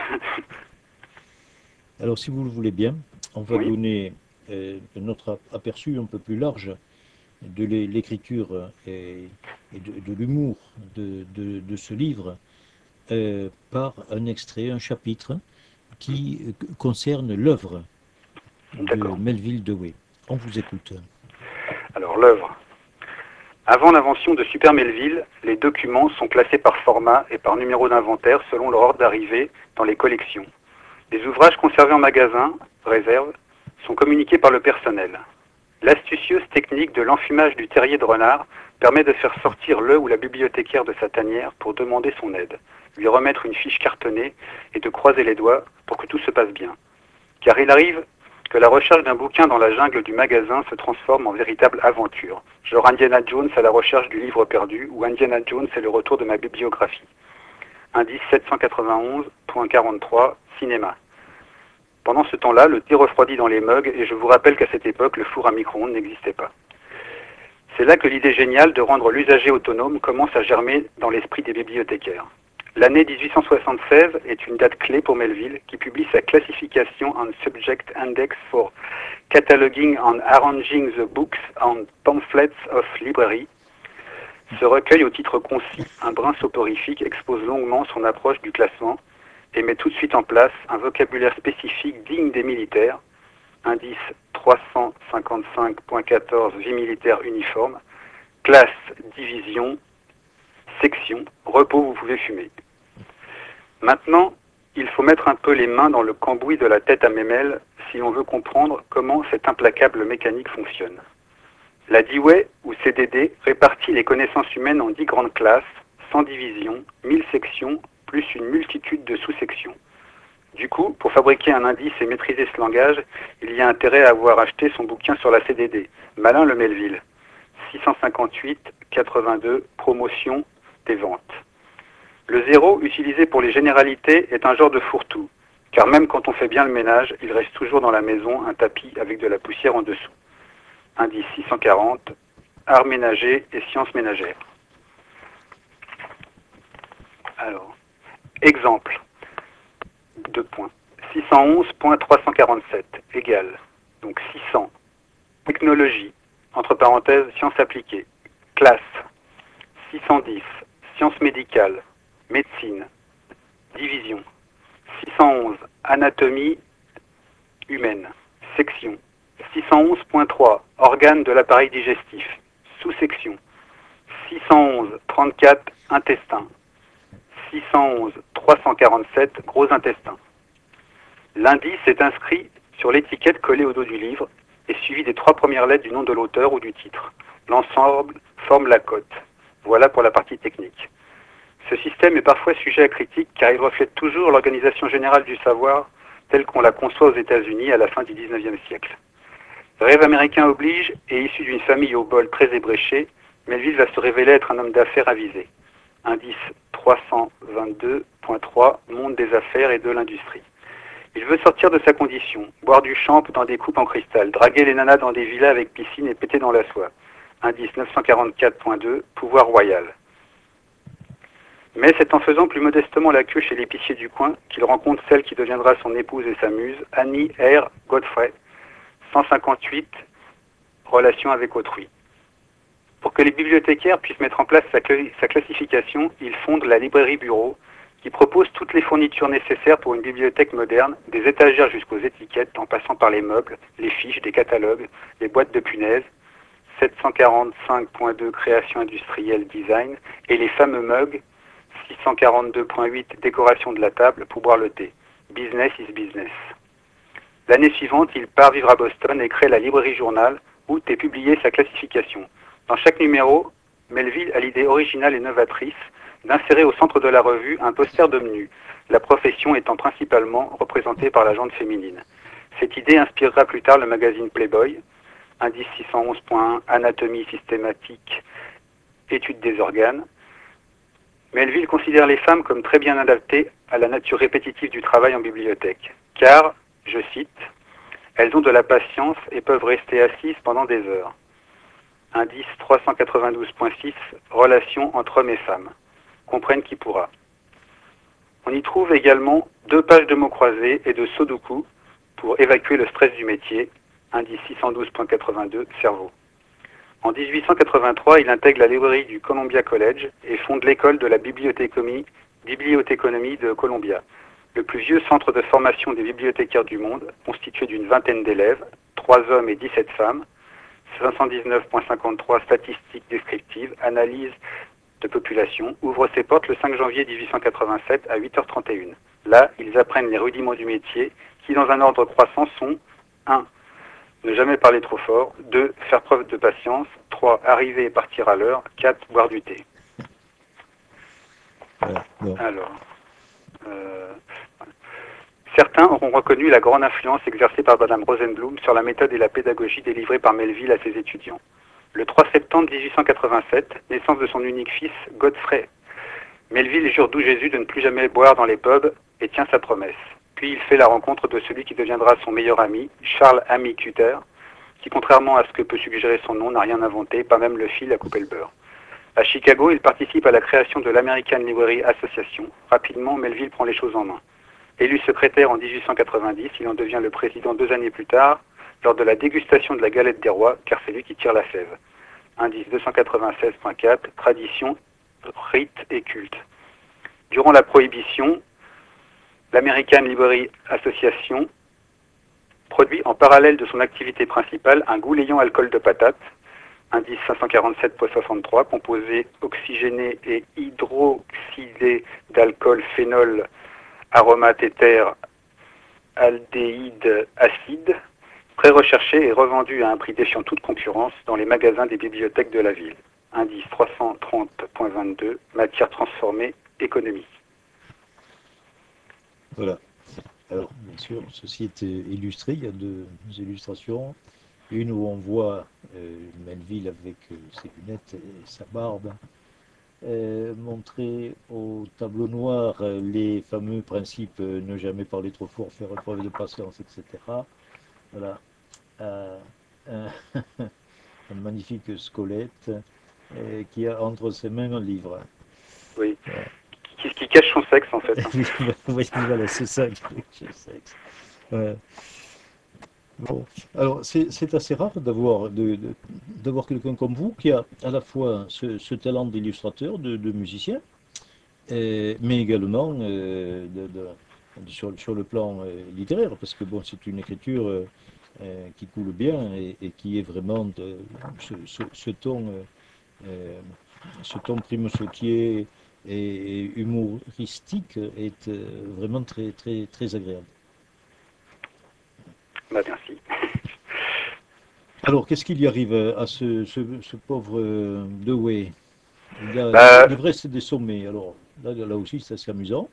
Alors, si vous le voulez bien, on va Oui, donner euh, notre aperçu un peu plus large de l'é- l'écriture et, et de, de l'humour de, de- de ce livre euh, par un extrait, un chapitre qui euh, concerne l'œuvre de d'accord. Melville Dewey. On vous écoute. Alors l'œuvre. Avant l'invention de Super Melville, les documents sont classés par format et par numéro d'inventaire selon leur ordre d'arrivée dans les collections. Les ouvrages conservés en magasin, réserve, sont communiqués par le personnel. L'astucieuse technique de l'enfumage du terrier de renard permet de faire sortir le ou la bibliothécaire de sa tanière pour demander son aide, lui remettre une fiche cartonnée et de croiser les doigts pour que tout se passe bien. Car il arrive que la recherche d'un bouquin dans la jungle du magasin se transforme en véritable aventure, genre Indiana Jones à la recherche du livre perdu ou Indiana Jones et le retour de ma bibliographie. Indice sept cent quatre-vingt-onze point quarante-trois, cinéma. Pendant ce temps-là, le thé refroidit dans les mugs et je vous rappelle qu'à cette époque, le four à micro-ondes n'existait pas. C'est là que l'idée géniale de rendre l'usager autonome commence à germer dans l'esprit des bibliothécaires. L'année dix-huit cent soixante-seize est une date clé pour Melville, qui publie sa classification and subject index for cataloging and arranging the books and pamphlets of library. Ce recueil au titre concis, un brin soporifique, expose longuement son approche du classement et met tout de suite en place un vocabulaire spécifique digne des militaires, indice trois cent cinquante-cinq point quatorze, vie militaire uniforme, classe, division, section, repos, vous pouvez fumer. Maintenant, il faut mettre un peu les mains dans le cambouis de la tête à mémelle si l'on veut comprendre comment cette implacable mécanique fonctionne. La Dewey, ou C D D, répartit les connaissances humaines en dix grandes classes, cent divisions, mille sections, plus une multitude de sous-sections. Du coup, pour fabriquer un indice et maîtriser ce langage, il y a intérêt à avoir acheté son bouquin sur la C D D. Malin le Melville. six cent cinquante-huit quatre-vingt-deux, promotion des ventes. Le zéro, utilisé pour les généralités, est un genre de fourre-tout, car même quand on fait bien le ménage, il reste toujours dans la maison un tapis avec de la poussière en dessous. Indice six cent quarante, art ménager et sciences ménagères. Alors, exemple, deux points. six cent onze point trois cent quarante-sept égale, donc six cents, technologie, entre parenthèses, sciences appliquées, classe, six cent dix, sciences médicales, médecine, division, six cent onze, anatomie humaine, section, six cent onze point trois, organes de l'appareil digestif, sous-section, six cent onze point trente-quatre, intestin, six cent onze point trois cent quarante-sept, gros intestin. L'indice est inscrit sur l'étiquette collée au dos du livre et suivie des trois premières lettres du nom de l'auteur ou du titre. L'ensemble forme la cote. Voilà pour la partie technique. Ce système est parfois sujet à critique car il reflète toujours l'organisation générale du savoir telle qu'on la conçoit aux États-Unis à la fin du dix-neuvième siècle. Rêve américain oblige et issu d'une famille au bol très ébréché, Melville va se révéler être un homme d'affaires avisé. Indice trois cent vingt-deux point trois, monde des affaires et de l'industrie. Il veut sortir de sa condition, boire du champ dans des coupes en cristal, draguer les nanas dans des villas avec piscine et péter dans la soie. Indice neuf cent quarante-quatre point deux, pouvoir royal. Mais c'est en faisant plus modestement la queue chez l'épicier du coin qu'il rencontre celle qui deviendra son épouse et sa muse, Annie R. Godfrey, cent cinquante-huit, relation avec autrui. Pour que les bibliothécaires puissent mettre en place sa, cl- sa classification, ils fondent la librairie bureau, qui propose toutes les fournitures nécessaires pour une bibliothèque moderne, des étagères jusqu'aux étiquettes, en passant par les meubles, les fiches, des catalogues, les boîtes de punaises, sept cent quarante-cinq point deux création industrielle design, et les fameux mugs, six cent quarante-deux point huit décoration de la table pour boire le thé. Business is business. L'année suivante, il part vivre à Boston et crée la librairie journal, où est publiée sa classification. Dans chaque numéro, Melville a l'idée originale et novatrice d'insérer au centre de la revue un poster d'homme nu, la profession étant principalement représentée par la jante féminine. Cette idée inspirera plus tard le magazine Playboy, indice six cent onze point un, anatomie systématique, étude des organes. Melville considère les femmes comme très bien adaptées à la nature répétitive du travail en bibliothèque, car, je cite, « elles ont de la patience et peuvent rester assises pendant des heures ». Indice trois cent quatre-vingt-douze point six, relations entre hommes et femmes. Comprenne qui pourra. On y trouve également deux pages de mots croisés et de Sudoku pour évacuer le stress du métier. Indice six cent douze point quatre-vingt-deux, cerveau. En dix-huit cent quatre-vingt-trois, il intègre la librairie du Columbia College et fonde l'école de la bibliothéconomie, bibliothéconomie de Columbia, le plus vieux centre de formation des bibliothécaires du monde, constitué d'une vingtaine d'élèves, trois hommes et dix-sept femmes, cinq cent dix-neuf point cinquante-trois statistiques descriptives, analyse de population, ouvre ses portes le cinq janvier dix-huit cent quatre-vingt-sept à huit heures trente et une. Là, ils apprennent les rudiments du métier qui, dans un ordre croissant, sont un. Ne jamais parler trop fort. deux. Faire preuve de patience. trois. Arriver et partir à l'heure. quatre. Boire du thé. Voilà, bon. Alors, euh, certains auront reconnu la grande influence exercée par Madame Rosenblum sur la méthode et la pédagogie délivrée par Melville à ses étudiants. Le trois septembre dix-huit cent quatre-vingt-sept, naissance de son unique fils, Godfrey. Melville jure doux Jésus de ne plus jamais boire dans les pubs et tient sa promesse. Puis il fait la rencontre de celui qui deviendra son meilleur ami, Charles Amy Cutter, qui, contrairement à ce que peut suggérer son nom, n'a rien inventé, pas même le fil à couper le beurre. À Chicago, il participe à la création de l'American Library Association. Rapidement, Melville prend les choses en main. Élu secrétaire en dix-huit cent quatre-vingt-dix, il en devient le président deux années plus tard, lors de la dégustation de la galette des rois, car c'est lui qui tire la fève. Indice deux cent quatre-vingt-seize point quatre, tradition, rite et culte. Durant la Prohibition, l'American Library Association produit en parallèle de son activité principale un goût ayant alcool de patate, indice cinq cent quarante-sept point soixante-trois, composé oxygéné et hydroxydé d'alcool, phénol, aromate éther, aldéhyde acide, très recherché et revendu à un prix défiant toute concurrence dans les magasins des bibliothèques de la ville. Indice trois cent trente point vingt-deux, matière transformée, économie. Voilà. Alors, bien sûr, ceci est illustré. Il y a deux illustrations. Une où on voit euh, Melville avec euh, ses lunettes et sa barbe, euh, montrer au tableau noir euh, les fameux principes euh, ne jamais parler trop fort, faire preuve de patience, et cetera. Voilà. Euh, un, un magnifique squelette euh, qui a entre ses mains un livre. Oui. Voilà. Qui, qui cache son sexe, en fait. Oui, oui, voilà, c'est ça qui cache le sexe. Ouais. Bon. Alors, c'est c'est assez rare d'avoir de, de- d'avoir quelqu'un comme vous qui a à la fois ce, ce talent d'illustrateur, de, de musicien, et- mais également euh, de- de- sur, sur le plan euh, littéraire, parce que bon, c'est une écriture euh, euh, qui coule bien et, et qui est vraiment de, ce, ce- ce ton, euh, euh, ce ton Primo Sautier et, et humoristique est euh, vraiment très, très, très agréable. Bah, merci. Alors, qu'est-ce qu'il y arrive à ce, ce, ce pauvre euh, Dewey? Il y a Bah, l'Everest des sommets. Alors, là, là aussi, c'est assez amusant.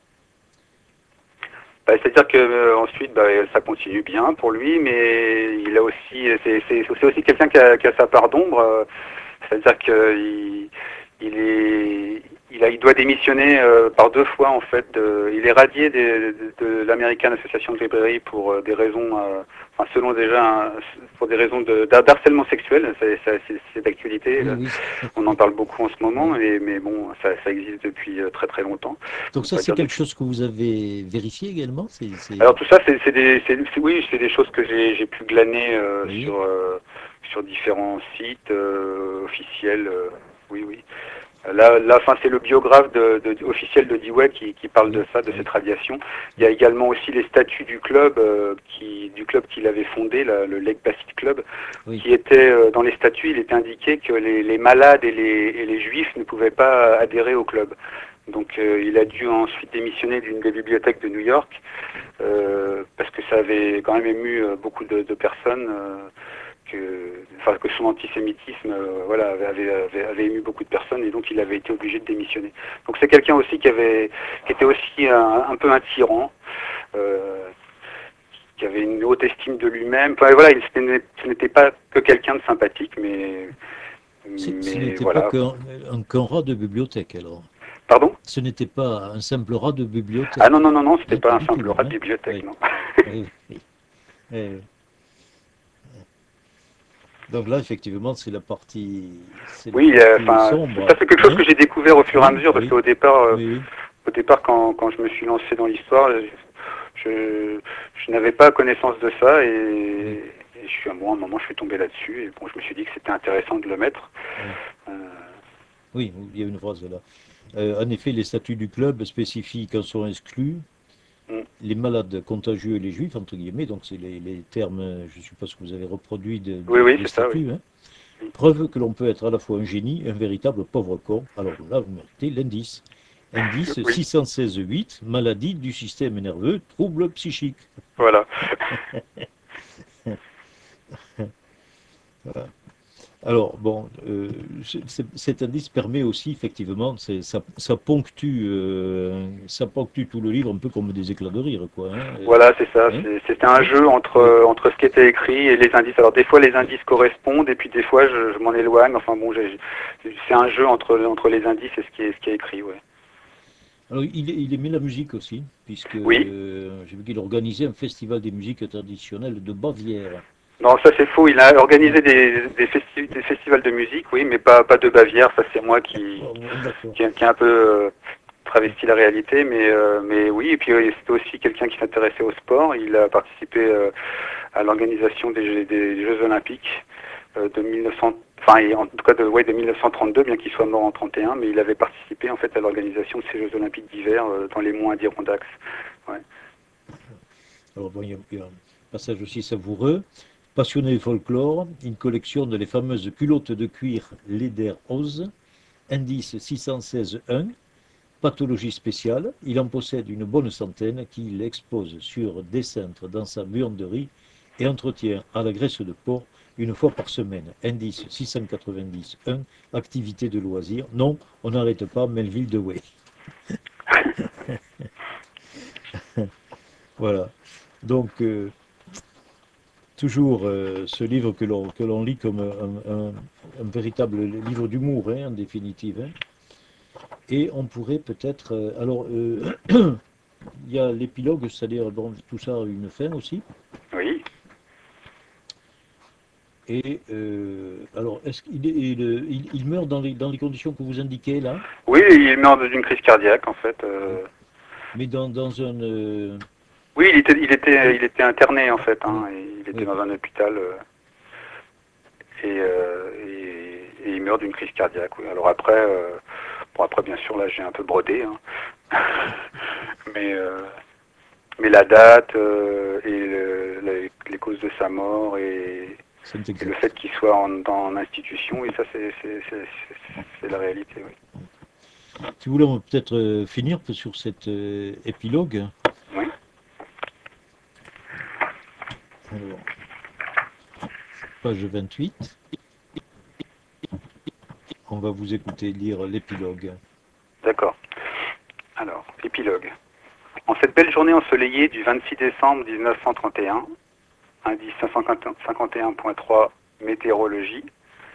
bah, c'est-à-dire que euh, ensuite, bah, ça continue bien pour lui, mais il a aussi, c'est c'est- c'est aussi quelqu'un qui a, qui a sa part d'ombre. euh, C'est-à-dire qu'il il est, il a, il doit démissionner euh, par deux fois en fait. De- il est radié des- de, de l'American Association of Library pour euh, des raisons, euh, enfin selon déjà, un- pour des raisons de d'har- d'harcèlement sexuel. C'est c'est- c'est- c'est d'actualité. Oui, euh, oui. On en parle beaucoup en ce moment, Oui. et, mais bon, ça, ça existe depuis euh, très très longtemps. Donc On ça, pourrait c'est dire quelque depuis. chose que vous avez vérifié également? C'est, Alors c'est... tout ça, c'est c'est des, c'est- c'est- oui, c'est des choses que j'ai j'ai pu glaner euh, Oui, sur euh, sur différents sites euh, officiels. euh, oui, oui. Là, là, enfin, c'est le biographe de, de- officiel de Dewey qui, qui parle de oui, ça, de oui, cette radiation. Il y oui, a également aussi les statuts du club, euh, qui, du club qu'il avait fondé, la- le Lake Placid Club, oui. qui était euh, dans les statuts, il était indiqué que les, les malades et les, et les juifs ne pouvaient pas adhérer au club. Donc, euh, il a dû ensuite démissionner d'une des bibliothèques de New York euh, parce que ça avait quand même ému euh, beaucoup de, de personnes. Euh, que, enfin, que son antisémitisme euh, voilà, avait, avait, avait ému beaucoup de personnes, et donc il avait été obligé de démissionner. Donc c'est quelqu'un aussi qui, avait, qui était aussi un, un peu un tyran, euh, qui avait une haute estime de lui-même. Enfin, voilà, il, ce n'était pas que quelqu'un de sympathique, mais, C'est- Ce mais n'était pas voilà. qu'un un, qu'un rat de bibliothèque, alors. Pardon? Ce n'était pas un simple rat de Ah non, bibliothèque. non, non, non, c'était Hein, pas pas un du tout simple même. rat de Hein. bibliothèque, Oui, non. oui, oui. Eh oui. Donc là, effectivement, c'est la partie, c'est la Oui, euh, partie enfin, ça sombre. c'est quelque chose Hein? que j'ai découvert au fur et à Oui, mesure, parce oui, qu'au départ, euh, oui, oui. au départ, quand, quand je me suis lancé dans l'histoire, je, je n'avais pas connaissance de ça, et, Oui, et je suis bon, à un moment je suis tombé là-dessus, et bon, je me suis dit que c'était intéressant de le mettre. oui. Euh, Oui, il y a une phrase là. Euh, en effet, les statuts du club spécifient qu'en sont exclus mm, les malades contagieux et les juifs, entre guillemets, donc c'est les, les termes, euh, je suppose que vous avez reproduit de- oui, de- oui, des c'est ça, oui. statuts, hein. Preuve que l'on peut être à la fois un génie et un véritable pauvre con. Alors là, vous méritez l'indice. Indice Oui, six cent seize point huit, maladie du système nerveux, trouble psychique. voilà. Voilà. Alors, bon, euh, c'est- cet indice permet aussi, effectivement, c'est- ça, ça ponctue, euh, ça ponctue tout le livre un peu comme des éclats de rire, quoi. Hein, euh, Voilà, c'est ça. hein, C'est- C'était un hein, jeu entre, oui, euh, entre ce qui était écrit et les indices. Alors des fois les oui, indices correspondent, et puis des fois je, je m'en éloigne. Enfin bon, j'ai- c'est un jeu entre, entre les indices et ce qui est, ce qui est écrit, ouais. alors, il, il aimait la musique aussi, puisque Oui. euh, j'ai vu qu'il organisait un festival des musiques traditionnelles de Bavière. Non, ça c'est faux. Il a Hein. organisé des, des, festi- des festivals de musique, oui, mais pas, pas de Bavière. Ça c'est moi qui, Oh, bon, d'accord. qui, qui a un peu euh, travesti la réalité, mais, euh, mais oui. Et puis euh, c'était aussi quelqu'un qui s'intéressait au sport. Il a participé euh, à l'organisation des, des Jeux Olympiques euh, de mille neuf cents, enfin et en tout cas de, ouais, de mille neuf cent trente-deux, bien qu'il soit mort en trente et un, mais il avait participé en fait à l'organisation de ces Jeux Olympiques d'hiver euh, dans les monts Adirondacks. Ouais. Alors, bon, il y a, il y a un passage aussi savoureux. Passionné de folklore, une collection de les fameuses culottes de cuir Lederhosen, indice six cent seize point un, pathologie spéciale. Il en possède une bonne centaine qu'il expose sur des cintres dans sa buanderie et entretient à la graisse de porc une fois par semaine. Indice six cent quatre-vingt-dix point un, activité de loisir. Non, on n'arrête pas Melville Dewey. Voilà. Donc, euh, toujours euh, ce livre que l'on que l'on lit comme un, un- un véritable livre d'humour, hein, en définitive. Hein. Et on pourrait peut-être... euh, alors, euh, il y a l'épilogue, c'est-à-dire, bon, tout ça a une fin aussi. Oui. Et euh, alors, est-ce qu'il est- il, il- il meurt dans les, dans les conditions que vous indiquez là? Oui, il meurt d'une crise cardiaque en fait. Oui. euh. Mais dans, dans un... euh, Oui, il était, il était, oui, il était interné en fait. oui, Hein, et il était oui, dans un hôpital euh, et, euh, et, et il meurt d'une crise cardiaque. Oui. Alors après, euh, bon après bien sûr là j'ai un peu brodé, hein. mais euh, mais la date euh, et le, les, les causes de sa mort et, c'est et le exact. fait qu'il soit en, dans en institution, et ça c'est c'est c'est c'est- c'est la réalité. Oui. Si vous voulez, on va peut-être euh, finir sur cet euh, épilogue. Oui. Alors, page vingt-huit, on va vous écouter lire l'épilogue. D'accord. Alors, épilogue. En cette belle journée ensoleillée du vingt-six décembre mille neuf cent trente et un, indice cinq cent cinquante et un point trois, météorologie,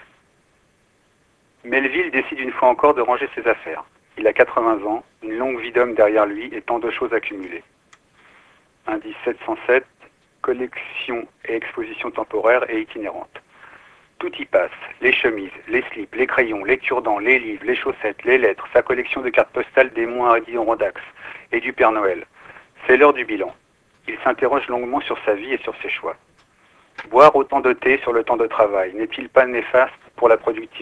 Melville décide une fois encore de ranger ses affaires. Il a quatre-vingts ans, une longue vie d'homme derrière lui et tant de choses accumulées. Indice sept cent sept, collection et exposition temporaire et itinérante. Tout y passe, les chemises, les slips, les crayons, les cure-dents, les livres, les chaussettes, les lettres, sa collection de cartes postales des mois Adirondax et du Père Noël. C'est l'heure du bilan. Il s'interroge longuement sur sa vie et sur ses choix. Boire autant de thé sur le temps de travail, n'est-il pas néfaste pour la productivité ?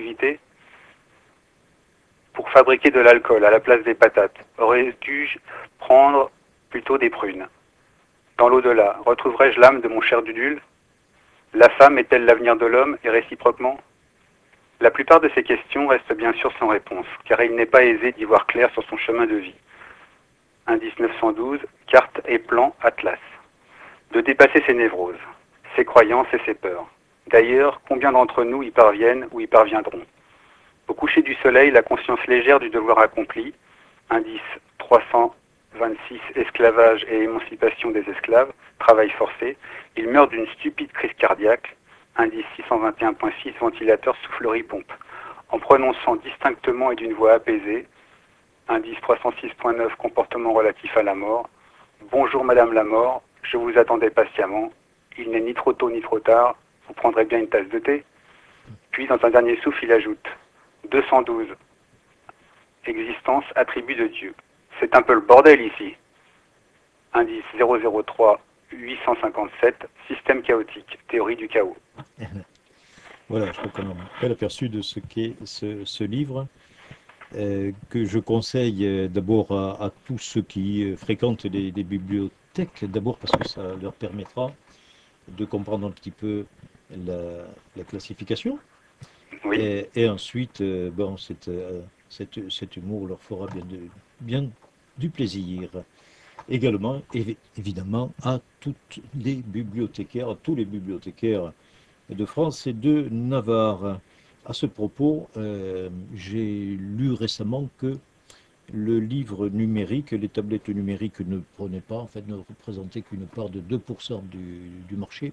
Pour fabriquer de l'alcool à la place des patates, aurais-je prendre plutôt des prunes ? Dans l'au-delà, retrouverai-je l'âme de mon cher Dudule ? La femme est-elle l'avenir de l'homme et réciproquement ? La plupart de ces questions restent bien sûr sans réponse, car il n'est pas aisé d'y voir clair sur son chemin de vie. Indice neuf cent douze, carte et plan Atlas. De dépasser ses névroses, ses croyances et ses peurs. D'ailleurs, combien d'entre nous y parviennent ou y parviendront ? Au coucher du soleil, la conscience légère du devoir accompli, indice trois cent vingt-six, esclavage et émancipation des esclaves, travail forcé, il meurt d'une stupide crise cardiaque, indice six cent vingt et un point six, ventilateur soufflerie-pompe, en prononçant distinctement et d'une voix apaisée, indice trois cent six point neuf, comportement relatif à la mort, bonjour madame la mort, je vous attendais patiemment, il n'est ni trop tôt ni trop tard, vous prendrez bien une tasse de thé. Puis dans un dernier souffle, il ajoute deux cent douze, existence, attribut de Dieu. C'est un peu le bordel ici. Indice zéro zéro trois, huit cent cinquante-sept, système chaotique, théorie du chaos. Voilà, je crois qu'on a un bel aperçu de ce qu'est ce, ce livre, euh, que je conseille euh, d'abord à, à tous ceux qui euh, fréquentent les, les bibliothèques, d'abord parce que ça leur permettra de comprendre un petit peu la, la classification. Oui. Et, et ensuite, euh, bon, cet, euh, cet, cet humour leur fera bien, de, bien du plaisir. Également, évi- évidemment, à toutes les bibliothécaires, à tous les bibliothécaires de France et de Navarre. À ce propos, euh, j'ai lu récemment que le livre numérique, les tablettes numériques ne prenaient pas, en fait, ne représentaient qu'une part de deux pour cent du, du marché.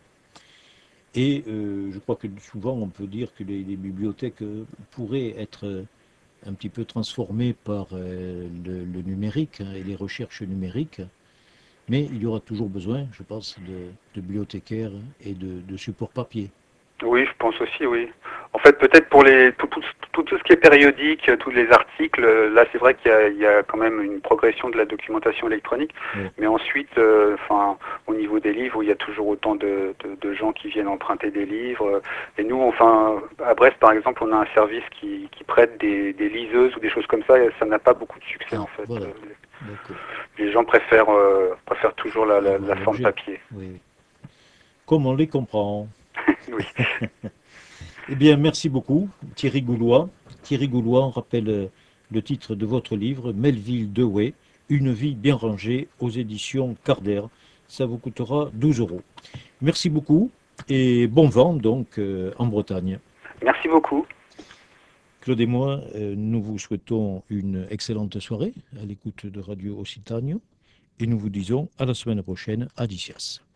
Et euh, je crois que souvent on peut dire que les, les bibliothèques euh, pourraient être euh, un petit peu transformées par euh, le, le numérique hein, et les recherches numériques, mais il y aura toujours besoin, je pense, de, de bibliothécaires et de, de supports papier. Oui, je pense aussi, oui. En fait, peut-être pour les tout, tout, tout, tout ce qui est périodique, tous les articles, là c'est vrai qu'il y a, il y a quand même une progression de la documentation électronique, Oui. mais ensuite, euh, enfin, au niveau des livres, il y a toujours autant de, de, de gens qui viennent emprunter des livres. Et nous, enfin, à Brest par exemple, on a un service qui, qui prête des, des liseuses ou des choses comme ça, et ça n'a pas beaucoup de succès Ah, en fait. voilà, d'accord. Les gens préfèrent, euh, préfèrent toujours la, la, Avoir la forme l'objet. papier. Oui, oui. Comme on les comprend. Oui. Eh bien, merci beaucoup, Thierry Goulois. Thierry Goulois, on rappelle euh, le titre de votre livre, Melville Dewey, Une vie bien rangée, aux éditions Carder. Ça vous coûtera douze euros. Merci beaucoup et bon vent donc euh, en Bretagne. Merci beaucoup. Claude et moi, euh, nous vous souhaitons une excellente soirée à l'écoute de Radio Occitanie et nous vous disons à la semaine prochaine à Dicias.